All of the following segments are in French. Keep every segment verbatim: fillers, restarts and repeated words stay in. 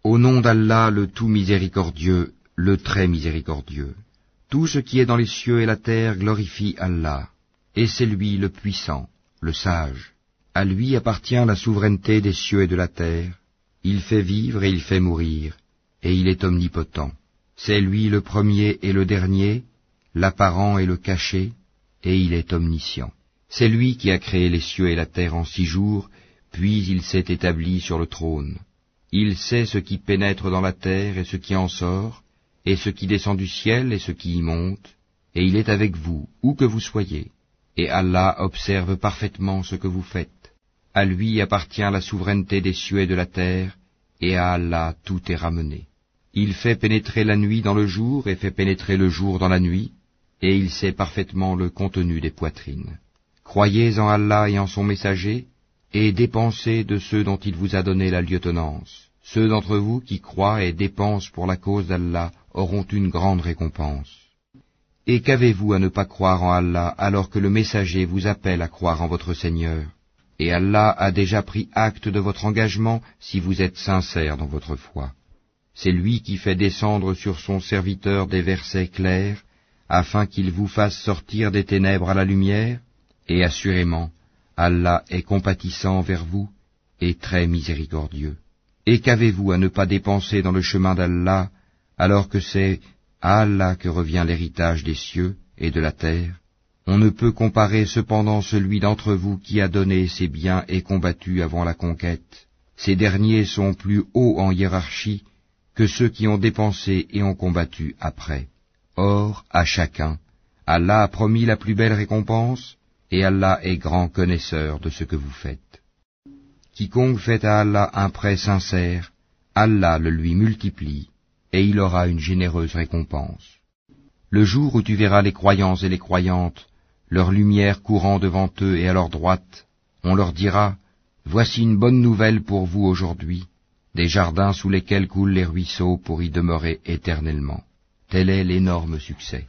Au nom d'Allah, le tout miséricordieux, le très miséricordieux. Tout ce qui est dans les cieux et la terre glorifie Allah, et c'est lui le puissant, le sage. À lui appartient la souveraineté des cieux et de la terre. Il fait vivre et il fait mourir, et il est omnipotent. C'est lui le premier et le dernier, l'apparent et le caché, et il est omniscient. C'est lui qui a créé les cieux et la terre en six jours, puis il s'est établi sur le trône. Il sait ce qui pénètre dans la terre et ce qui en sort, et ce qui descend du ciel et ce qui y monte, et il est avec vous, où que vous soyez. Et Allah observe parfaitement ce que vous faites. À lui appartient la souveraineté des cieux et de la terre, et à Allah tout est ramené. Il fait pénétrer la nuit dans le jour et fait pénétrer le jour dans la nuit, et il sait parfaitement le contenu des poitrines. Croyez en Allah et en son messager, et dépensez de ceux dont il vous a donné la lieutenance. Ceux d'entre vous qui croient et dépensent pour la cause d'Allah auront une grande récompense. Et qu'avez-vous à ne pas croire en Allah alors que le messager vous appelle à croire en votre Seigneur? Et Allah a déjà pris acte de votre engagement si vous êtes sincères dans votre foi. C'est lui qui fait descendre sur son serviteur des versets clairs, afin qu'il vous fasse sortir des ténèbres à la lumière, et assurément, Allah est compatissant vers vous et très miséricordieux. Et qu'avez-vous à ne pas dépenser dans le chemin d'Allah, alors que c'est à Allah que revient l'héritage des cieux et de la terre? On ne peut comparer cependant celui d'entre vous qui a donné ses biens et combattu avant la conquête. Ces derniers sont plus hauts en hiérarchie que ceux qui ont dépensé et ont combattu après. Or, à chacun, Allah a promis la plus belle récompense, et Allah est grand connaisseur de ce que vous faites. Quiconque fait à Allah un prêt sincère, Allah le lui multiplie, et il aura une généreuse récompense. Le jour où tu verras les croyants et les croyantes, leur lumière courant devant eux et à leur droite, on leur dira, « Voici une bonne nouvelle pour vous aujourd'hui, des jardins sous lesquels coulent les ruisseaux pour y demeurer éternellement. » Tel est l'énorme succès.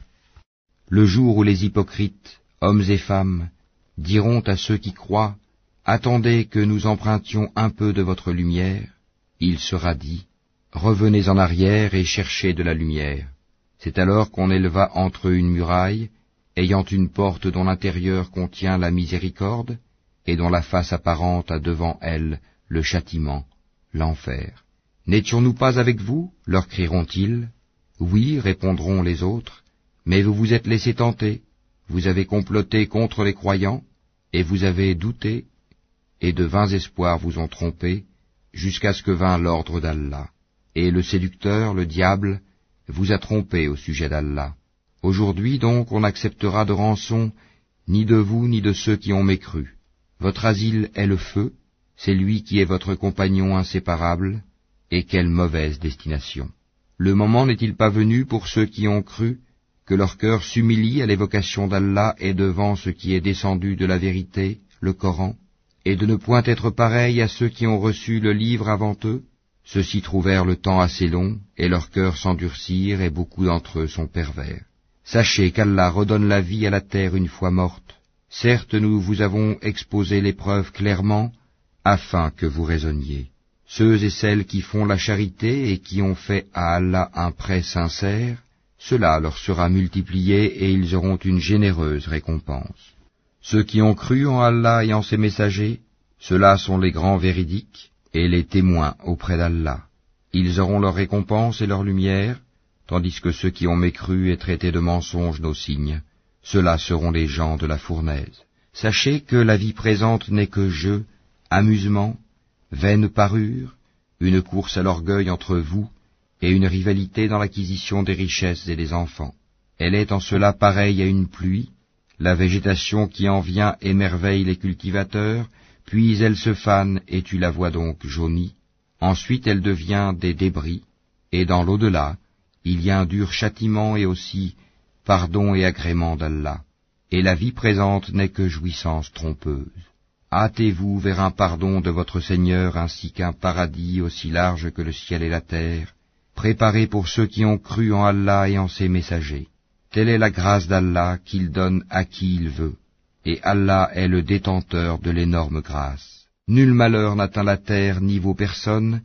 Le jour où les hypocrites, hommes et femmes, diront à ceux qui croient, « Attendez que nous empruntions un peu de votre lumière », il sera dit, « Revenez en arrière et cherchez de la lumière. » C'est alors qu'on éleva entre eux une muraille, ayant une porte dont l'intérieur contient la miséricorde, et dont la face apparente a devant elle le châtiment, l'enfer. « N'étions-nous pas avec vous ?» leur crieront-ils. « Oui, répondront les autres, mais vous vous êtes laissés tenter, vous avez comploté contre les croyants, et vous avez douté, et de vains espoirs vous ont trompé, jusqu'à ce que vint l'ordre d'Allah. Et le séducteur, le diable, vous a trompé au sujet d'Allah. Aujourd'hui donc on n'acceptera de rançon ni de vous ni de ceux qui ont mécru. Votre asile est le feu, c'est lui qui est votre compagnon inséparable, et quelle mauvaise destination. Le moment n'est-il pas venu pour ceux qui ont cru, que leur cœur s'humilie à l'évocation d'Allah et devant ce qui est descendu de la vérité, le Coran, et de ne point être pareil à ceux qui ont reçu le livre avant eux? Ceux-ci trouvèrent le temps assez long, et leurs cœurs s'endurcirent, et beaucoup d'entre eux sont pervers. Sachez qu'Allah redonne la vie à la terre une fois morte. Certes, nous vous avons exposé l'épreuve clairement, afin que vous raisonniez. Ceux et celles qui font la charité et qui ont fait à Allah un prêt sincère, cela leur sera multiplié et ils auront une généreuse récompense. Ceux qui ont cru en Allah et en ses messagers, ceux-là sont les grands véridiques et les témoins auprès d'Allah. Ils auront leur récompense et leur lumière, tandis que ceux qui ont mécru et traité de mensonges nos signes, ceux-là seront les gens de la fournaise. Sachez que la vie présente n'est que jeu, amusement, vaine parure, une course à l'orgueil entre vous, et une rivalité dans l'acquisition des richesses et des enfants. Elle est en cela pareille à une pluie, la végétation qui en vient émerveille les cultivateurs, puis elle se fane et tu la vois donc jaunie. Ensuite elle devient des débris, et dans l'au-delà, il y a un dur châtiment et aussi pardon et agrément d'Allah. Et la vie présente n'est que jouissance trompeuse. Hâtez-vous vers un pardon de votre Seigneur ainsi qu'un paradis aussi large que le ciel et la terre, préparé pour ceux qui ont cru en Allah et en ses messagers. Telle est la grâce d'Allah qu'il donne à qui il veut, et Allah est le détenteur de l'énorme grâce. Nul malheur n'atteint la terre ni vos personnes,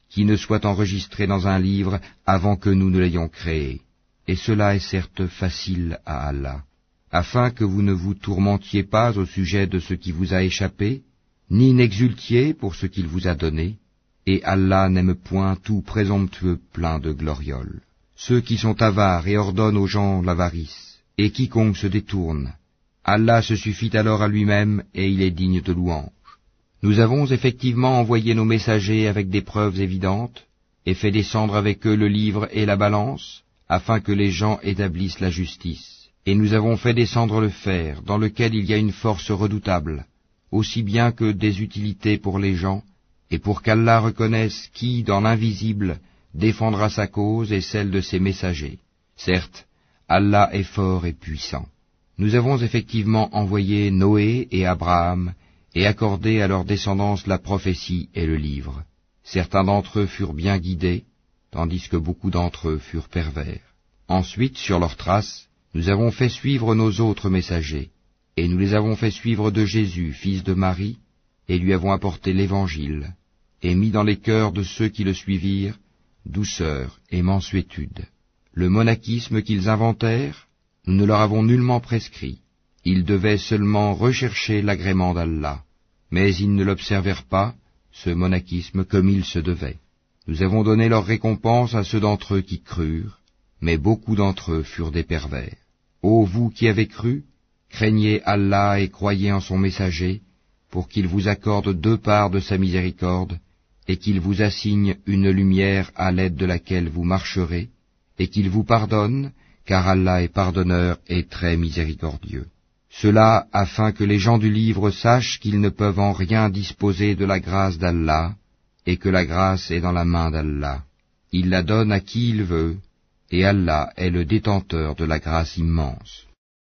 qui ne soit enregistré dans un livre avant que nous ne l'ayons créé. Et cela est certes facile à Allah, afin que vous ne vous tourmentiez pas au sujet de ce qui vous a échappé, ni n'exultiez pour ce qu'il vous a donné, et Allah n'aime point tout présomptueux plein de glorioles. Ceux qui sont avares et ordonnent aux gens l'avarice, et quiconque se détourne, Allah se suffit alors à lui-même et il est digne de louange. Nous avons effectivement envoyé nos messagers avec des preuves évidentes, et fait descendre avec eux le livre et la balance, afin que les gens établissent la justice. Et nous avons fait descendre le fer, dans lequel il y a une force redoutable, aussi bien que des utilités pour les gens, et pour qu'Allah reconnaisse qui, dans l'invisible, défendra sa cause et celle de ses messagers. Certes, Allah est fort et puissant. Nous avons effectivement envoyé Noé et Abraham, et accordé à leur descendance la prophétie et le livre. Certains d'entre eux furent bien guidés, tandis que beaucoup d'entre eux furent pervers. Ensuite, sur leurs traces, nous avons fait suivre nos autres messagers, et nous les avons fait suivre de Jésus, fils de Marie, et lui avons apporté l'Évangile, et mis dans les cœurs de ceux qui le suivirent douceur et mansuétude. Le monachisme qu'ils inventèrent, nous ne leur avons nullement prescrit. Ils devaient seulement rechercher l'agrément d'Allah, mais ils ne l'observèrent pas, ce monachisme, comme il se devait. Nous avons donné leur récompense à ceux d'entre eux qui crurent, mais beaucoup d'entre eux furent des pervers. Ô vous qui avez cru, craignez Allah et croyez en son messager, pour qu'il vous accorde deux parts de sa miséricorde, et qu'il vous assigne une lumière à l'aide de laquelle vous marcherez, et qu'il vous pardonne, car Allah est pardonneur et très miséricordieux. Cela afin que les gens du livre sachent qu'ils ne peuvent en rien disposer de la grâce d'Allah, et que la grâce est dans la main d'Allah. Il la donne à qui il veut, et Allah est le détenteur de la grâce immense.